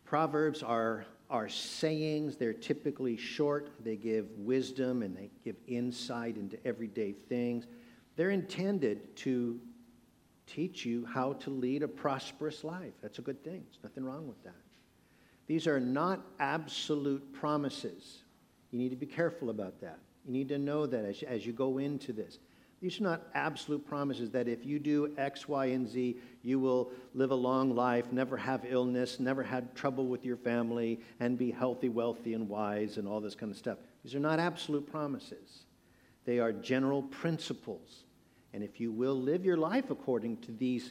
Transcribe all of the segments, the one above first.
Proverbs are sayings. They're typically short. They give wisdom and they give insight into everyday things. They're intended to teach you how to lead a prosperous life. That's a good thing. There's nothing wrong with that. These are not absolute promises. You need to be careful about that. You need to know that as you go into this. These are not absolute promises that if you do X, Y, and Z, you will live a long life, never have illness, never have trouble with your family, and be healthy, wealthy, and wise, and all this kind of stuff. These are not absolute promises. They are general principles. And if you will live your life according to these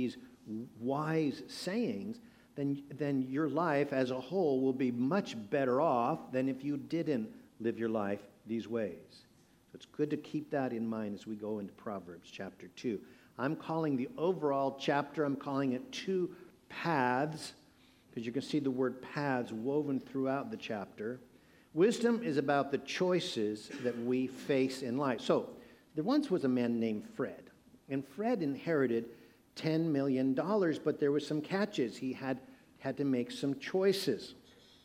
wise sayings, then your life as a whole will be much better off than if you didn't live your life these ways. So it's good to keep that in mind as we go into Proverbs chapter 2. I'm calling the overall chapter, I'm calling it Two Paths, because you can see the word paths woven throughout the chapter. Wisdom is about the choices that we face in life. So there once was a man named Fred, and Fred inherited $10 million, but there were some catches. He had to make some choices.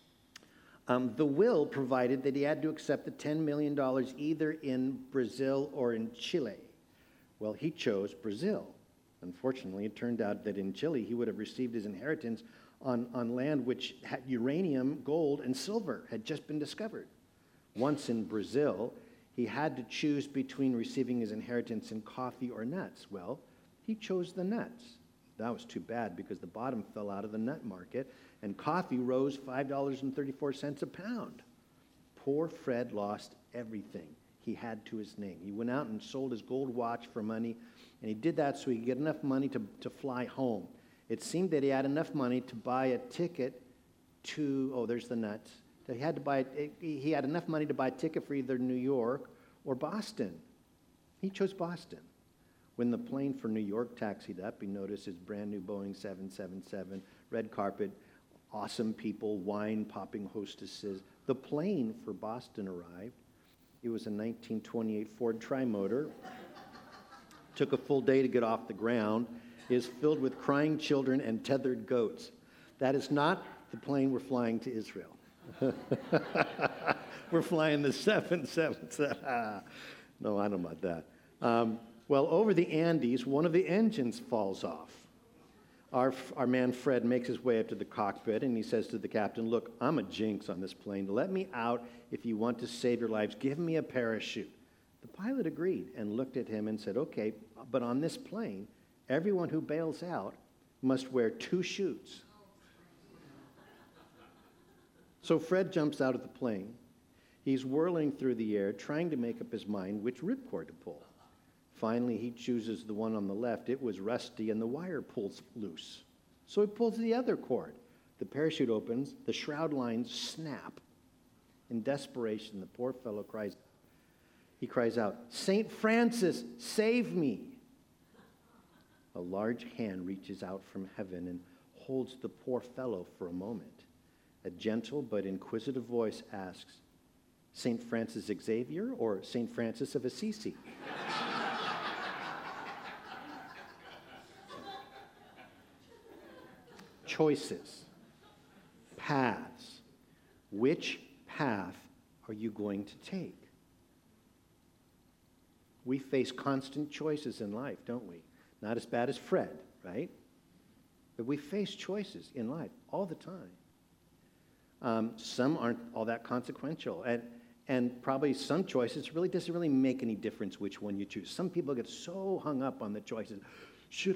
The will provided that he had to accept the $10 million either in Brazil or in Chile. Well, he chose Brazil. Unfortunately, it turned out that in Chile, he would have received his inheritance on land which had uranium, gold, and silver had just been discovered. Once in Brazil, he had to choose between receiving his inheritance in coffee or nuts. Well, he chose the nuts. That was too bad because the bottom fell out of the nut market and coffee rose $5.34 a pound. Poor Fred lost everything he had to his name. He went out and sold his gold watch for money, and he did that so he could get enough money to fly home. It seemed that he had enough money to buy a ticket to, there's the nuts. He had enough money to buy a ticket for either New York or Boston. He chose Boston. When the plane for New York taxied up, he noticed his brand new Boeing 777, red carpet, awesome people, wine-popping hostesses. The plane for Boston arrived. It was a 1928 Ford Trimotor. Took a full day to get off the ground. It is filled with crying children and tethered goats. That is not the plane we're flying to Israel. We're flying the 777. No, I don't know about that. Well, over the Andes, one of the engines falls off. Our man Fred makes his way up to the cockpit, and he says to the captain, "Look, I'm a jinx on this plane. Let me out if you want to save your lives. Give me a parachute." The pilot agreed and looked at him and said, "Okay, but on this plane, everyone who bails out must wear 2 chutes." So Fred jumps out of the plane. He's whirling through the air, trying to make up his mind which ripcord to pull. Finally, he chooses the one on the left. It was rusty, and the wire pulls loose. So he pulls the other cord. The parachute opens. The shroud lines snap. In desperation, the poor fellow cries out, "St. Francis, save me!" A large hand reaches out from heaven and holds the poor fellow for a moment. A gentle but inquisitive voice asks, "St. Francis Xavier or St. Francis of Assisi?" Choices, paths. Which path are you going to take? We face constant choices in life, don't we? Not as bad as Fred, right? But we face choices in life all the time. Some aren't all that consequential. And probably some choices really doesn't really make any difference which one you choose. Some people get so hung up on the choices. Should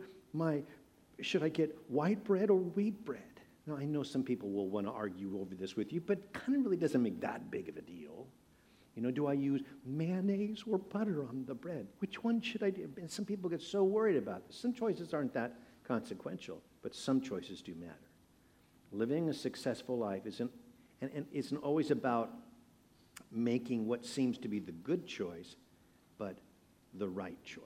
I get white bread or wheat bread? Now, I know some people will want to argue over this with you, but it kind of really doesn't make that big of a deal. Do I use mayonnaise or butter on the bread? Which one should I do? And some people get so worried about this. Some choices aren't that consequential, but some choices do matter. Living a successful life isn't always about making what seems to be the good choice, but the right choice.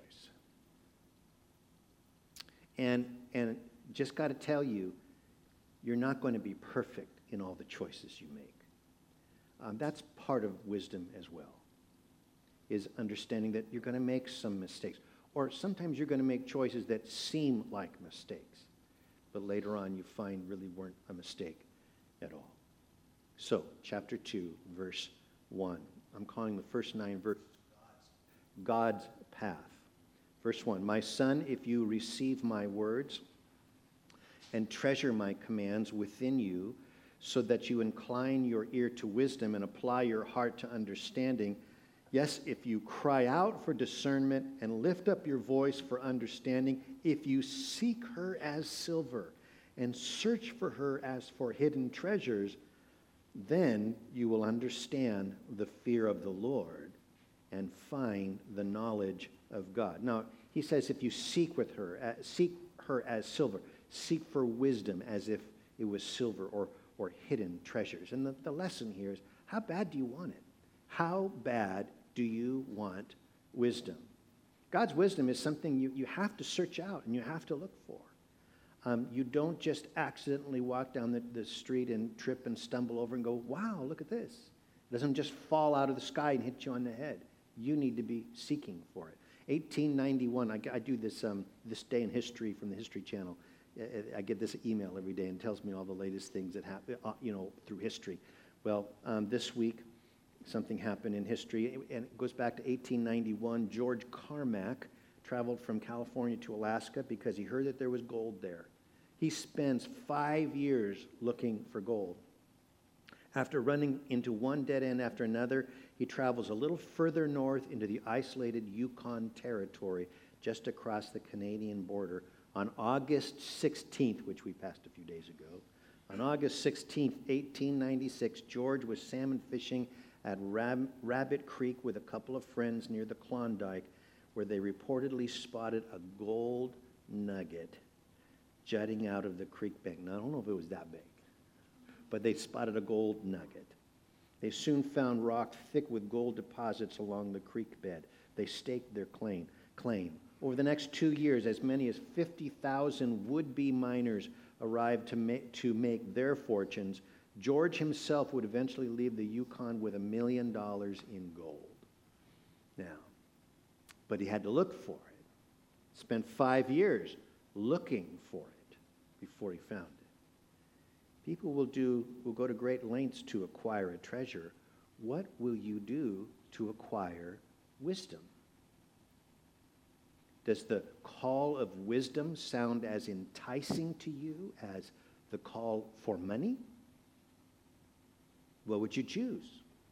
And just got to tell you, you're not going to be perfect in all the choices you make. That's part of wisdom as well, is understanding that you're going to make some mistakes. Or sometimes you're going to make choices that seem like mistakes. but later on you find really weren't a mistake at all. So, chapter 2, verse 1. I'm calling the first 9 verses God's path. Verse 1, my son, if you receive my words and treasure my commands within you, so that you incline your ear to wisdom and apply your heart to understanding, yes, if you cry out for discernment and lift up your voice for understanding, if you seek her as silver and search for her as for hidden treasures, then you will understand the fear of the Lord and find the knowledge of God. Now, he says if you seek her as silver, seek for wisdom as if it was silver or hidden treasures. And the lesson here is, how bad do you want it? How bad do you want wisdom? God's wisdom is something you have to search out and you have to look for. You don't just accidentally walk down the street and trip and stumble over and go, wow, look at this. It doesn't just fall out of the sky and hit you on the head. You need to be seeking for it. 1891, I do this day in history from the History Channel. I get this email every day and it tells me all the latest things that happen, through history. Well, this week, something happened in history, and it goes back to 1891. George Carmack traveled from California to Alaska because he heard that there was gold there. He spends 5 years looking for gold. After running into one dead end after another, he travels a little further north into the isolated Yukon Territory, just across the Canadian border. On August 16th, which we passed a few days ago, on August 16th, 1896, George was salmon fishing at Rabbit Creek with a couple of friends near the Klondike, where they reportedly spotted a gold nugget jutting out of the creek bank. Now, I don't know if it was that big, but they spotted a gold nugget. They soon found rock thick with gold deposits along the creek bed. They staked their claim. Over the next 2 years, as many as 50,000 would-be miners arrived to make their fortunes. George himself would eventually leave the Yukon with $1 million in gold. Now, but he had to look for it. Spent 5 years looking for it before he found it. People will go to great lengths to acquire a treasure. What will you do to acquire wisdom? Does the call of wisdom sound as enticing to you as the call for money? What would you choose?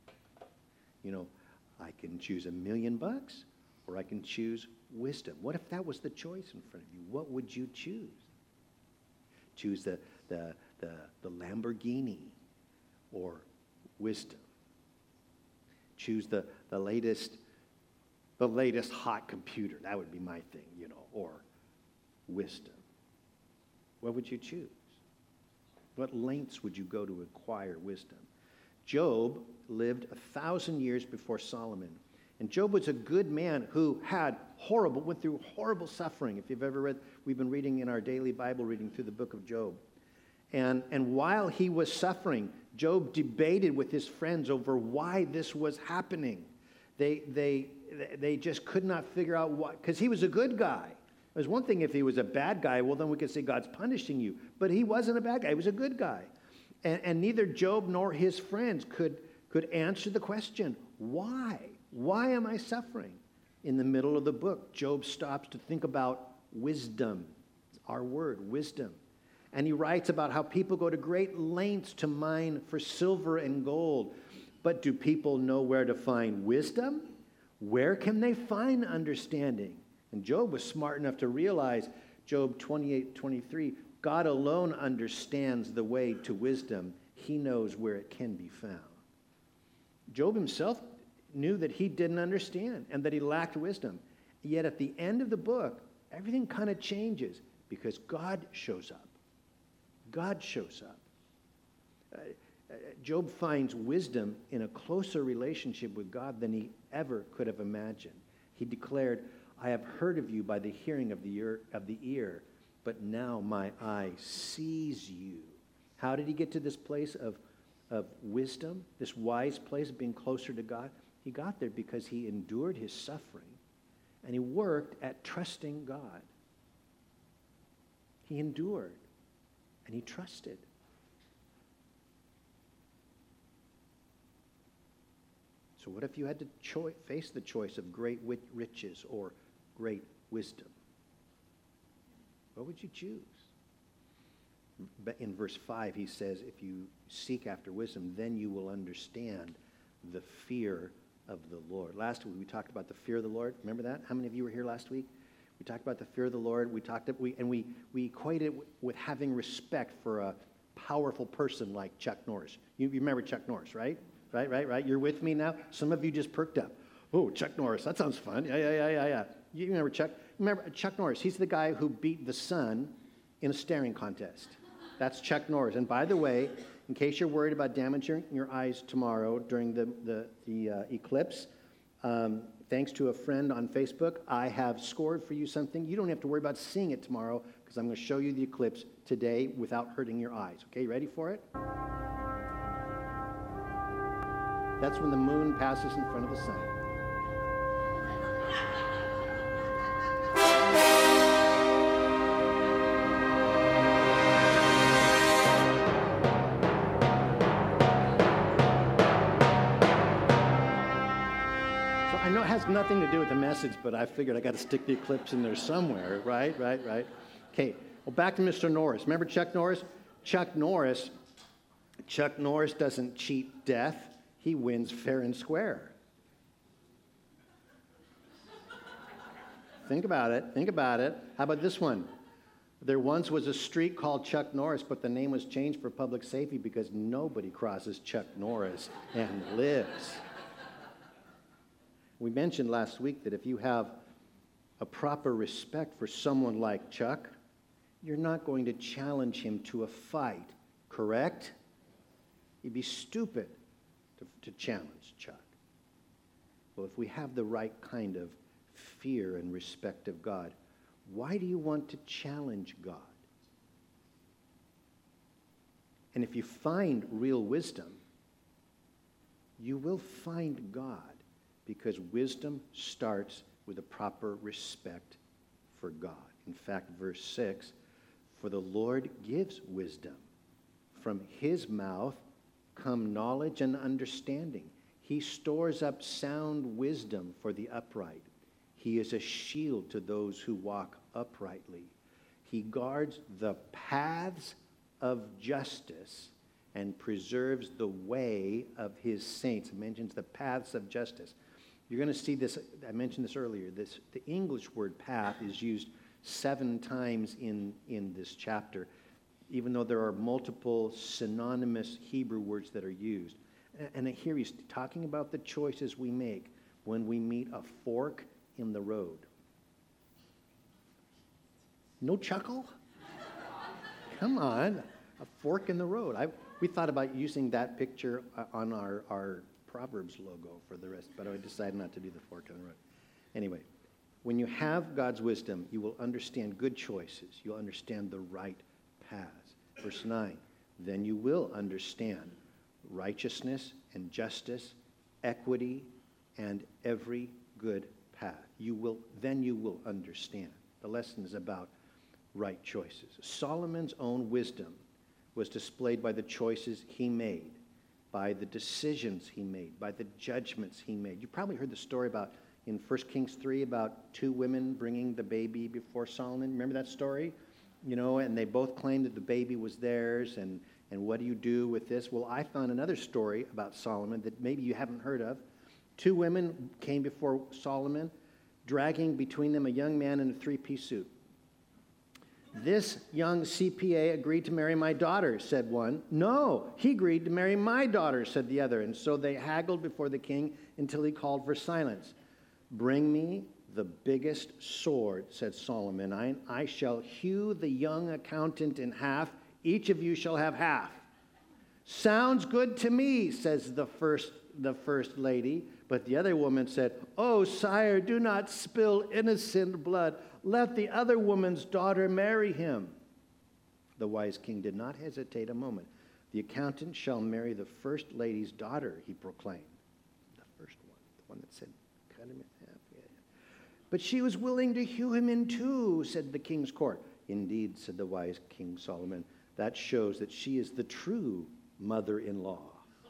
I can choose $1 million or I can choose wisdom. What if that was the choice in front of you? What would you choose? Choose the Lamborghini or wisdom? Choose the latest hot computer. That would be my thing, or wisdom. What would you choose? What lengths would you go to acquire wisdom? Job lived 1,000 years before Solomon. And Job was a good man who went through horrible suffering. If you've ever read, we've been reading in our daily Bible reading through the book of Job. And while he was suffering, Job debated with his friends over why this was happening. They just could not figure out why, because he was a good guy. It was one thing if he was a bad guy, well, then we could say God's punishing you. But he wasn't a bad guy. He was a good guy. And neither Job nor his friends could answer the question, why? Why am I suffering? In the middle of the book, Job stops to think about wisdom. It's our word, wisdom. And he writes about how people go to great lengths to mine for silver and gold. But do people know where to find wisdom? Where can they find understanding? And Job was smart enough to realize, Job 28:23, God alone understands the way to wisdom. He knows where it can be found. Job himself knew that he didn't understand and that he lacked wisdom. Yet at the end of the book, everything kind of changes because God shows up. God shows up. Job finds wisdom in a closer relationship with God than he ever could have imagined. He declared, I have heard of you by the hearing of the ear, but now my eye sees you. How did he get to this place of wisdom, this wise place of being closer to God? He got there because he endured his suffering and he worked at trusting God. He endured. And he trusted. So what if you had to face the choice of great riches or great wisdom? What would you choose? In verse 5, he says, if you seek after wisdom, then you will understand the fear of the Lord. Last week, we talked about the fear of the Lord. Remember that? How many of you were here last week? We talked about the fear of the Lord. We equated it with having respect for a powerful person like Chuck Norris. You remember Chuck Norris, right? Right. You're with me now? Some of you just perked up. Oh, Chuck Norris. That sounds fun. Yeah. You remember Chuck? Remember Chuck Norris? He's the guy who beat the sun in a staring contest. That's Chuck Norris. And by the way, in case you're worried about damaging your eyes tomorrow during the eclipse, thanks to a friend on Facebook, I have scored for you something. You don't have to worry about seeing it tomorrow because I'm going to show you the eclipse today without hurting your eyes. Okay, ready for it? That's when the moon passes in front of the sun. So I know it has nothing to do with the message, but I figured I got to stick the eclipse in there somewhere, right? Okay, well, back to Mr. Norris. Remember Chuck Norris? Chuck Norris doesn't cheat death. He wins fair and square. Think about it. How about this one? There once was a street called Chuck Norris, but the name was changed for public safety because nobody crosses Chuck Norris and lives. We mentioned last week that if you have a proper respect for someone like Chuck, you're not going to challenge him to a fight, correct? You'd be stupid to challenge Chuck. Well, if we have the right kind of fear and respect of God, why do you want to challenge God? And if you find real wisdom, you will find God, because wisdom starts with a proper respect for God. In fact, verse 6, for the Lord gives wisdom. From his mouth come knowledge and understanding. He stores up sound wisdom for the upright. He is a shield to those who walk uprightly. He guards the paths of justice and preserves the way of his saints. It mentions the paths of justice. You're going to see this, I mentioned this earlier, the English word path is used 7 times in this chapter, even though there are multiple synonymous Hebrew words that are used. And here he's talking about the choices we make when we meet a fork in the road. No chuckle? Come on, a fork in the road. We thought about using that picture on our Proverbs logo for the rest, but I decided not to do the fork in the road. Anyway, when you have God's wisdom, you will understand good choices. You'll understand the right paths. Verse 9, then you will understand righteousness and justice, equity, and every good path. Then you will understand. The lesson is about right choices. Solomon's own wisdom was displayed by the choices he made, by the decisions he made, by the judgments he made. You probably heard the story about in 1 Kings 3 about 2 women bringing the baby before Solomon. Remember that story? You know, and they both claimed that the baby was theirs, and what do you do with this? Well, I found another story about Solomon that maybe you haven't heard of. 2 women came before Solomon, dragging between them a young man in a 3-piece suit. This young CPA agreed to marry my daughter, said one. No, he agreed to marry my daughter, said the other. And so they haggled before the king until he called for silence. Bring me the biggest sword, said Solomon. I shall hew the young accountant in half. Each of you shall have half. Sounds good to me, says the first lady. But the other woman said, oh, sire, do not spill innocent blood. Let the other woman's daughter marry him. The wise king did not hesitate a moment. The accountant shall marry the first lady's daughter, he proclaimed. The first one, the one that said, cut him in half. Yeah. But she was willing to hew him in two, said the king's court. Indeed, said the wise King Solomon, that shows that she is the true mother-in-law.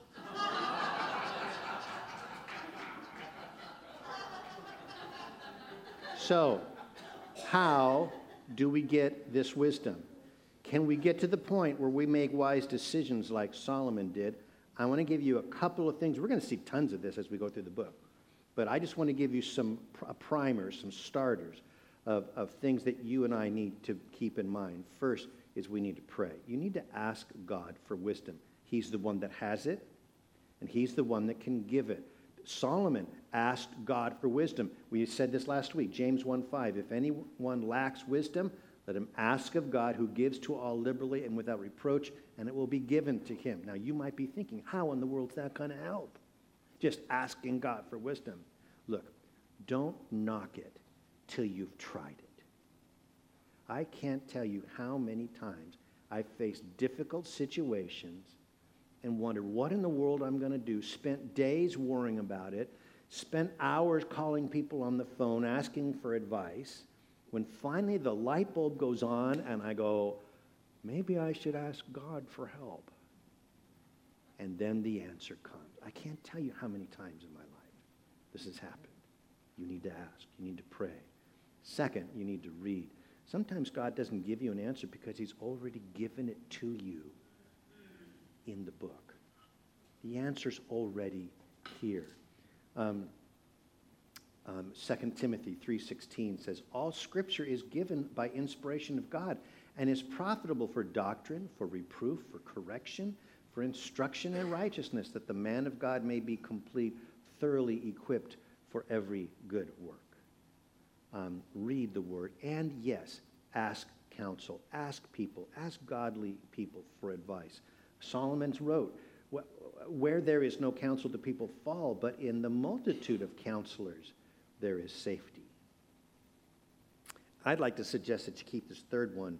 So, how do we get this wisdom? Can we get to the point where we make wise decisions like Solomon did? I want to give you a couple of things. We're going to see tons of this as we go through the book. But I just want to give you a primer, some starters of things that you and I need to keep in mind. First is we need to pray. You need to ask God for wisdom. He's the one that has it, and he's the one that can give it. Solomon asked God for wisdom. We said this last week, James 1:5. If anyone lacks wisdom, let him ask of God, who gives to all liberally and without reproach, and it will be given to him. Now, you might be thinking, how in the world is that going to help? Just asking God for wisdom. Look, don't knock it till you've tried it. I can't tell you how many times I've faced difficult situations and wondered what in the world I'm going to do, spent days worrying about it, spent hours calling people on the phone asking for advice, when finally the light bulb goes on and I go, maybe I should ask God for help. And then the answer comes. I can't tell you how many times in my life this has happened. You need to ask. You need to pray. Second, you need to read. Sometimes God doesn't give you an answer because he's already given it to you in the book. The answer's already here. 2 Timothy 3:16 says, all Scripture is given by inspiration of God and is profitable for doctrine, for reproof, for correction, for instruction in righteousness, that the man of God may be complete, thoroughly equipped for every good work. Read the Word, and yes, ask counsel, ask people, ask godly people for advice. Solomon wrote, where there is no counsel, the people fall, but in the multitude of counselors there is safety. I'd like to suggest that you keep this third one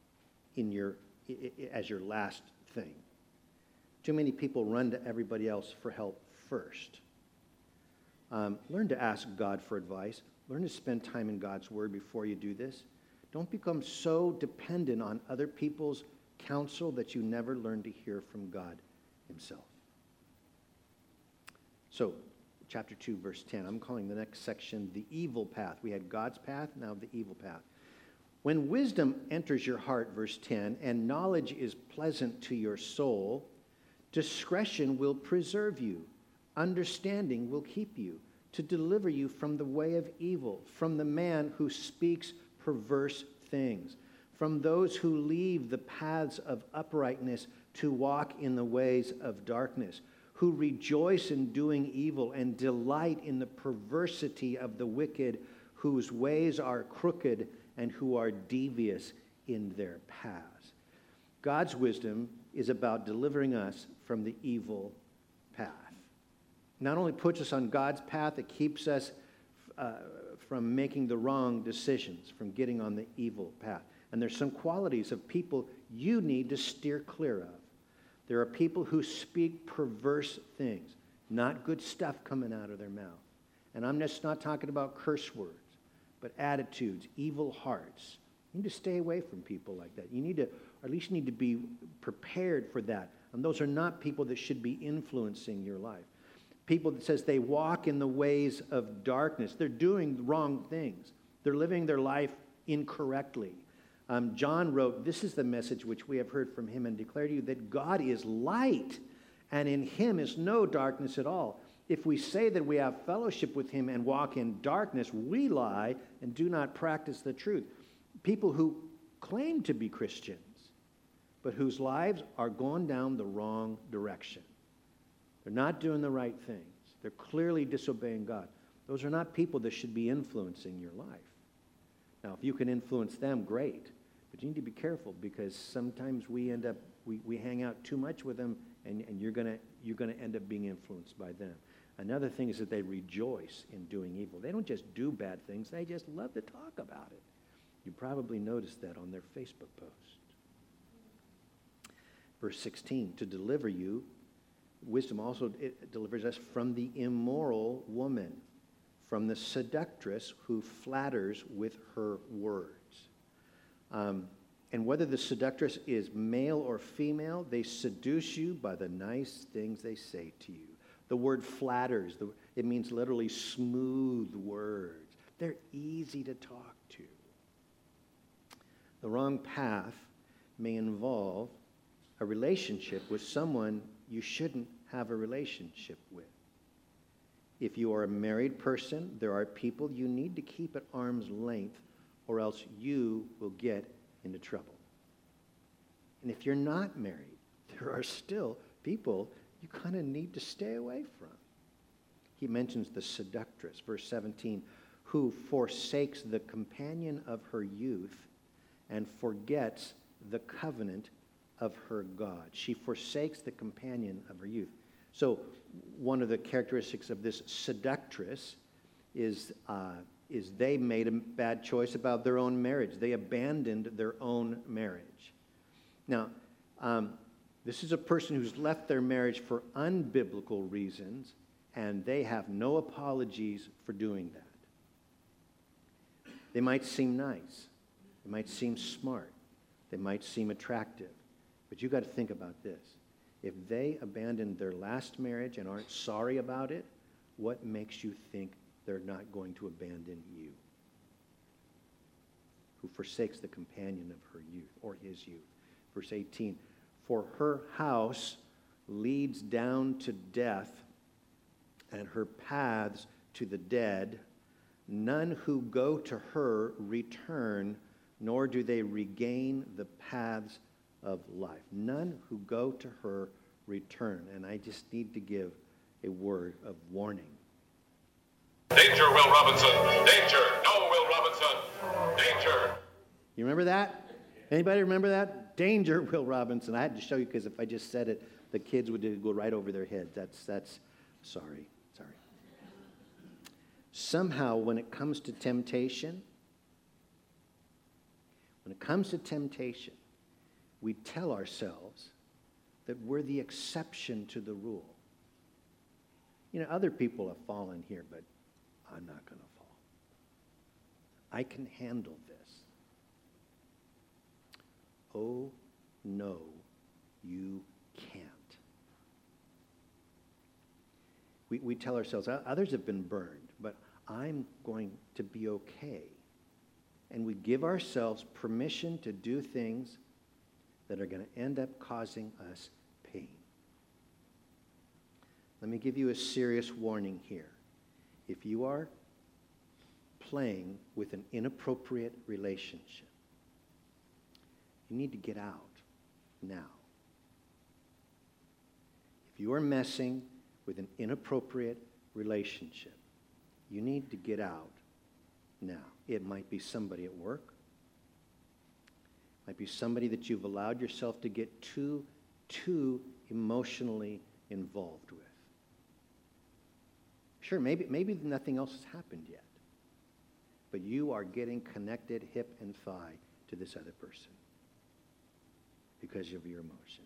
as your last thing. Too many people run to everybody else for help first. Learn to ask God for advice. Learn to spend time in God's Word before you do this. Don't become so dependent on other people's counsel that you never learn to hear from God himself. So, chapter 2, verse 10. I'm calling the next section the evil path. We had God's path, now the evil path. When wisdom enters your heart, verse 10, and knowledge is pleasant to your soul, discretion will preserve you. Understanding will keep you, to deliver you from the way of evil, from the man who speaks perverse things, from those who leave the paths of uprightness to walk in the ways of darkness, who rejoice in doing evil and delight in the perversity of the wicked, whose ways are crooked and who are devious in their paths. God's wisdom is about delivering us from the evil path. Not only puts us on God's path, it keeps us from making the wrong decisions, from getting on the evil path. And there's some qualities of people you need to steer clear of. There are people who speak perverse things, not good stuff coming out of their mouth. And I'm just not talking about curse words, but attitudes, evil hearts. You need to stay away from people like that. You need to, or at least you need to be prepared for that. And those are not people that should be influencing your life. People that says they walk in the ways of darkness. They're doing wrong things. They're living their life incorrectly. John wrote, this is the message which we have heard from him and declare to you, that God is light, and in him is no darkness at all. If we say that we have fellowship with him and walk in darkness, we lie and do not practice the truth. People who claim to be Christians, but whose lives are going down the wrong direction. They're not doing the right things. They're clearly disobeying God. Those are not people that should be influencing your life. Now, if you can influence them, great. But you need to be careful, because sometimes we end up, we hang out too much with them, and you're gonna end up being influenced by them. Another thing is that they rejoice in doing evil. They don't just do bad things, they just love to talk about it. You probably noticed that on their Facebook post. Verse 16, to deliver you, wisdom also delivers us from the immoral woman, from the seductress who flatters with her words. And whether the seductress is male or female, they seduce you by the nice things they say to you. The word flatters, it means literally smooth words. They're easy to talk to. The wrong path may involve a relationship with someone you shouldn't have a relationship with. If you are a married person, there are people you need to keep at arm's length, or else you will get into trouble. And if you're not married, there are still people you kind of need to stay away from. He mentions the seductress, verse 17, who forsakes the companion of her youth and forgets the covenant of her God. She forsakes the companion of her youth. So one of the characteristics of this seductress is they made a bad choice about their own marriage. They abandoned their own marriage. Now, this is a person who's left their marriage for unbiblical reasons, and they have no apologies for doing that. They might seem nice. They might seem smart. They might seem attractive. But you've got to think about this. If they abandoned their last marriage and aren't sorry about it, what makes you think they're not going to abandon you? Who forsakes the companion of her youth or his youth. Verse 18, for her house leads down to death, and her paths to the dead. None who go to her return, nor do they regain the paths of life. None who go to her return. And I just need to give a word of warning. Danger, Will Robinson. Danger. No, Will Robinson. Danger. You remember that? Anybody remember that? Danger, Will Robinson. I had to show you because if I just said it, the kids would go right over their heads. That's sorry. Somehow, when it comes to temptation, we tell ourselves that we're the exception to the rule. You know, other people have fallen here, but I'm not going to fall. I can handle this. Oh, no, you can't. We tell ourselves, others have been burned, but I'm going to be okay. And we give ourselves permission to do things that are going to end up causing us pain. Let me give you a serious warning here. If you are playing with an inappropriate relationship, you need to get out now. If you are messing with an inappropriate relationship, you need to get out now. It might be somebody at work. It might be somebody that you've allowed yourself to get too emotionally involved with. Sure, maybe nothing else has happened yet, but you are getting connected hip and thigh to this other person because of your emotions.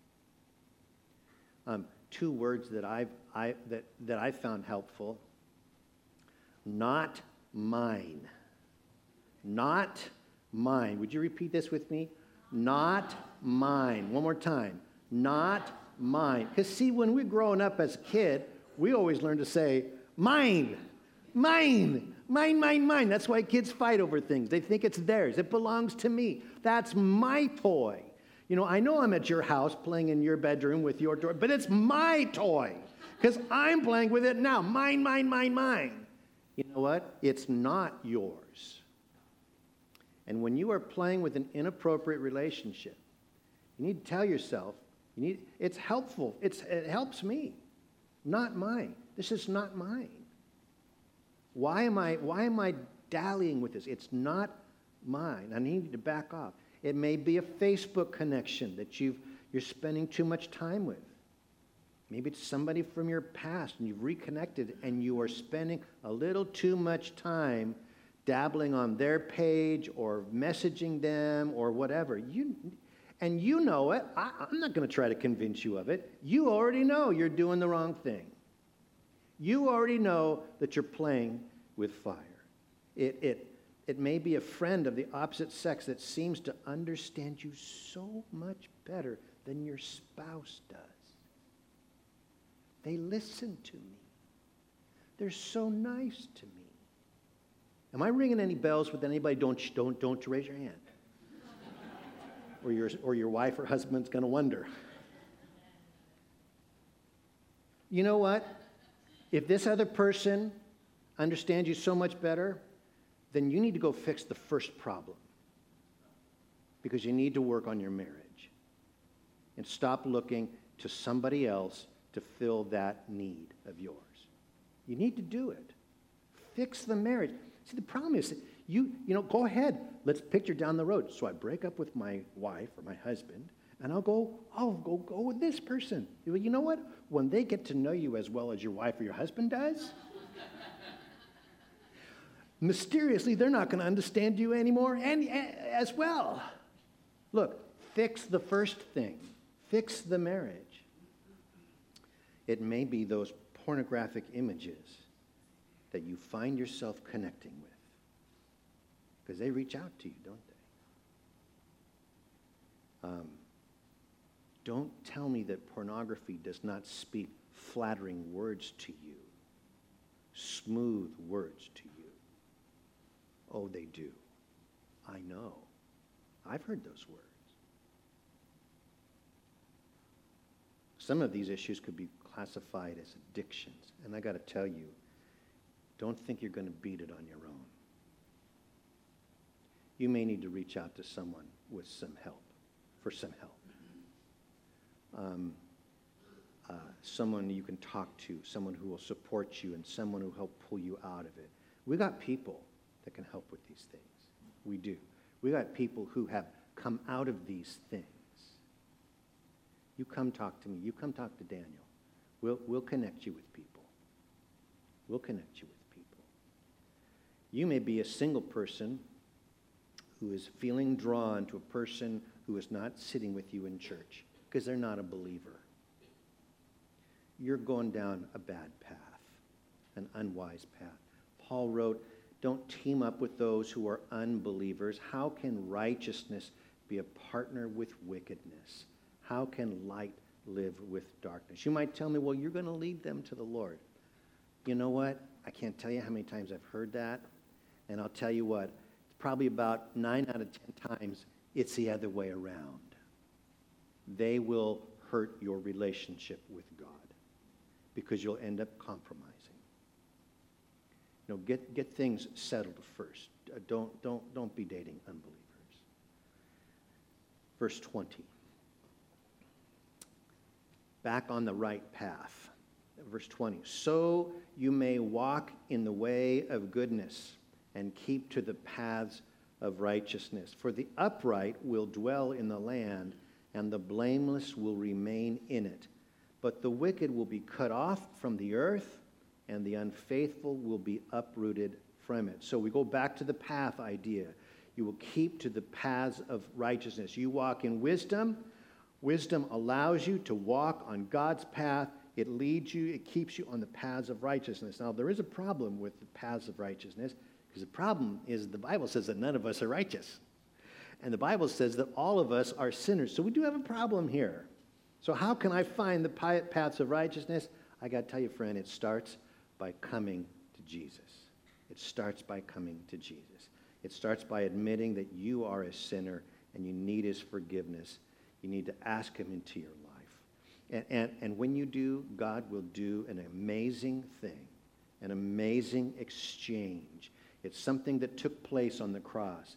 Two words that I found helpful. Not mine. Not mine. Would you repeat this with me? Not mine. One more time. Not mine. Because see, when we're growing up as a kid, we always learn to say, mine, mine, mine, mine, mine. That's why kids fight over things. They think it's theirs. It belongs to me. That's my toy. You know, I know I'm at your house playing in your bedroom with your toy, but it's my toy because I'm playing with it now. Mine, mine, mine, mine. You know what? It's not yours. And when you are playing with an inappropriate relationship, you need to tell yourself, it's helpful. It helps me. Not mine. This is not mine. Why am I dallying with this? It's not mine. I need to back off. It may be a Facebook connection that you're spending too much time with. Maybe it's somebody from your past and you've reconnected and you are spending a little too much time dabbling on their page or messaging them or whatever. You know it. I'm not going to try to convince you of it. You already know you're doing the wrong thing. You already know that you're playing with fire. It may be a friend of the opposite sex that seems to understand you so much better than your spouse does. They listen to me. They're so nice to me. Am I ringing any bells with anybody? Don't raise your hand. Or your wife or husband's going to wonder. You know what? If this other person understands you so much better, then you need to go fix the first problem. Because you need to work on your marriage. And stop looking to somebody else to fill that need of yours. You need to do it. Fix the marriage. See, the problem is, you know, go ahead. Let's picture down the road. So I break up with my wife or my husband, and I'll go with this person. You know what? When they get to know you as well as your wife or your husband does, mysteriously, they're not going to understand you anymore and as well. Look, fix the first thing. Fix the marriage. It may be those pornographic images that you find yourself connecting with. Because they reach out to you, don't they? Don't tell me that pornography does not speak flattering words to you, smooth words to you. Oh, they do. I know. I've heard those words. Some of these issues could be classified as addictions. And I got to tell you, don't think you're going to beat it on your own. You may need to reach out to someone with some help, for some help. Someone you can talk to, someone who will support you, and someone who will help pull you out of it. We got people that can help with these things. We do. We got people who have come out of these things. You come talk to me. You come talk to Daniel. We'll connect you with people. We'll connect you with people. You may be a single person who is feeling drawn to a person who is not sitting with you in church because they're not a believer. You're going down a bad path, an unwise path. Paul wrote, don't team up with those who are unbelievers. How can righteousness be a partner with wickedness? How can light live with darkness? You might tell me, well, you're going to lead them to the Lord. You know what? I can't tell you how many times I've heard that. And I'll tell you what, it's probably about 9 out of 10 times it's the other way around. They will hurt your relationship with God because you'll end up compromising. You know, get things settled first. Don't be dating unbelievers. Verse 20. Back on the right path. Verse 20. So you may walk in the way of goodness and keep to the paths of righteousness. For the upright will dwell in the land, and the blameless will remain in it. But the wicked will be cut off from the earth, and the unfaithful will be uprooted from it. So we go back to the path idea. You will keep to the paths of righteousness. You walk in wisdom. Wisdom allows you to walk on God's path. It leads you, it keeps you on the paths of righteousness. Now, there is a problem with the paths of righteousness, because the problem is the Bible says that none of us are righteous. And the Bible says that all of us are sinners. So we do have a problem here. So how can I find the paths of righteousness? I got to tell you, friend, it starts by coming to Jesus. It starts by coming to Jesus. It starts by admitting that you are a sinner and you need his forgiveness. You need to ask him into your life. And when you do, God will do an amazing thing, an amazing exchange. It's something that took place on the cross.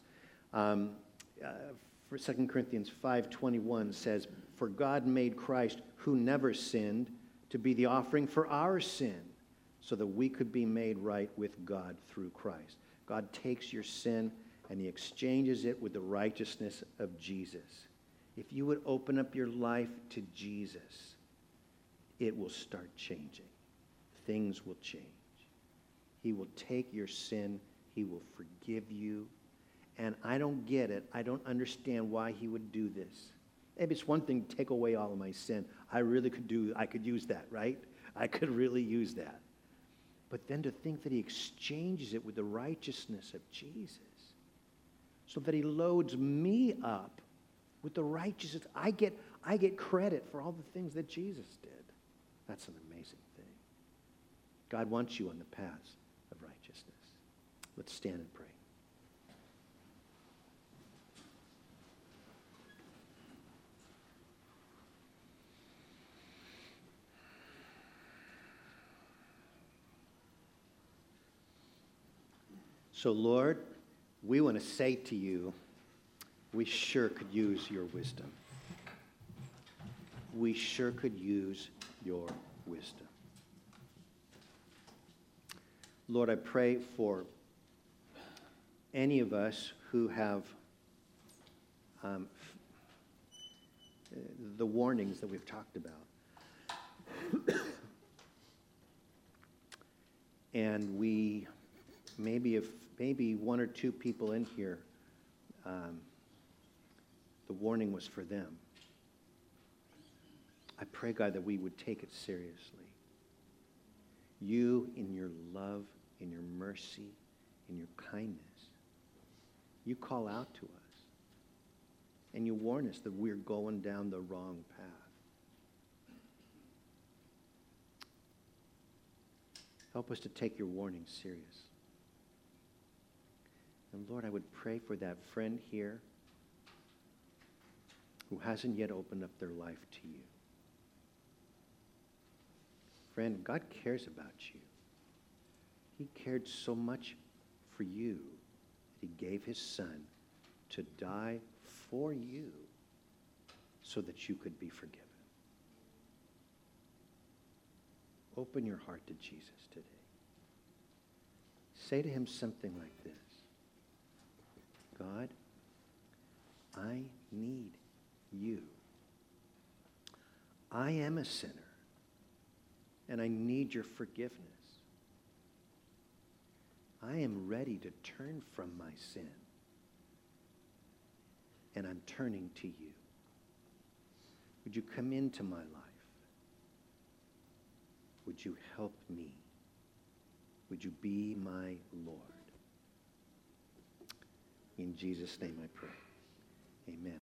For 2 Corinthians 5:21 says, for God made Christ, who never sinned, to be the offering for our sin, so that we could be made right with God through Christ. God takes your sin and he exchanges it with the righteousness of Jesus. If you would open up your life to Jesus, it will start changing. Things will change. He will take your sin. He will forgive you. And I don't get it. I don't understand why he would do this. Maybe it's one thing to take away all of my sin. I could use that, right? I could really use that. But then to think that he exchanges it with the righteousness of Jesus. so that he loads me up with the righteousness. I get credit for all the things that Jesus did. That's an amazing thing. God wants you on the paths of righteousness. Let's stand and pray. So, Lord, we want to say to you, we sure could use your wisdom. We sure could use your wisdom. Lord, I pray for any of us who have the warnings that we've talked about. And we, maybe one or two people in here, the warning was for them. I pray, God, that we would take it seriously. You, in your love, in your mercy, in your kindness, you call out to us. And you warn us that we're going down the wrong path. Help us to take your warning serious. And Lord, I would pray for that friend here who hasn't yet opened up their life to you. Friend, God cares about you. He cared so much for you that he gave his son to die for you so that you could be forgiven. Open your heart to Jesus today. Say to him something like this. God, I need you. I am a sinner, and I need your forgiveness. I am ready to turn from my sin, and I'm turning to you. Would you come into my life? Would you help me? Would you be my Lord? In Jesus' name I pray. Amen.